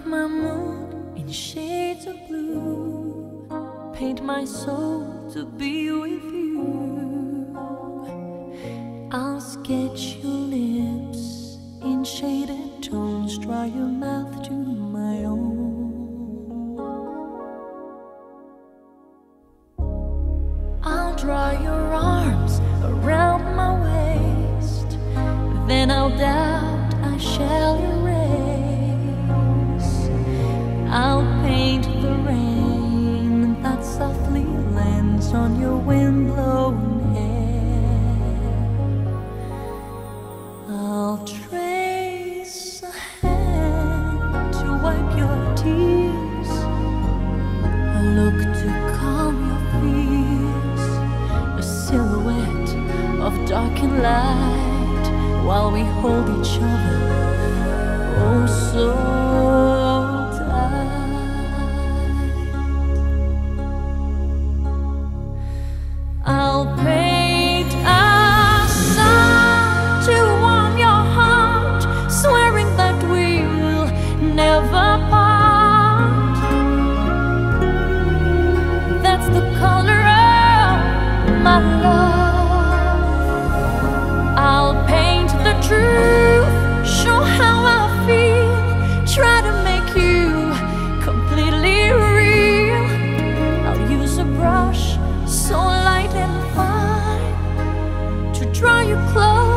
my mood in shades of blue, paint my soul to be with you. I'll sketch your lips in shaded tones, draw your mouth to my own. I'll draw your arms around my waist, then I'll doubt I shall erase. I'll paint the rain that softly lands on your wind-blown hair. I'll trace a hand to wipe your tears, a look to calm your fears, a silhouette of darkened light while we hold each other oh so tight. I'll paint a sun to warm your heart, swearing that we'll never part. That's the color of my love. I'll paint the truth, show how I feel, try to make you completely real. I'll use a brush so light and fine to draw you close.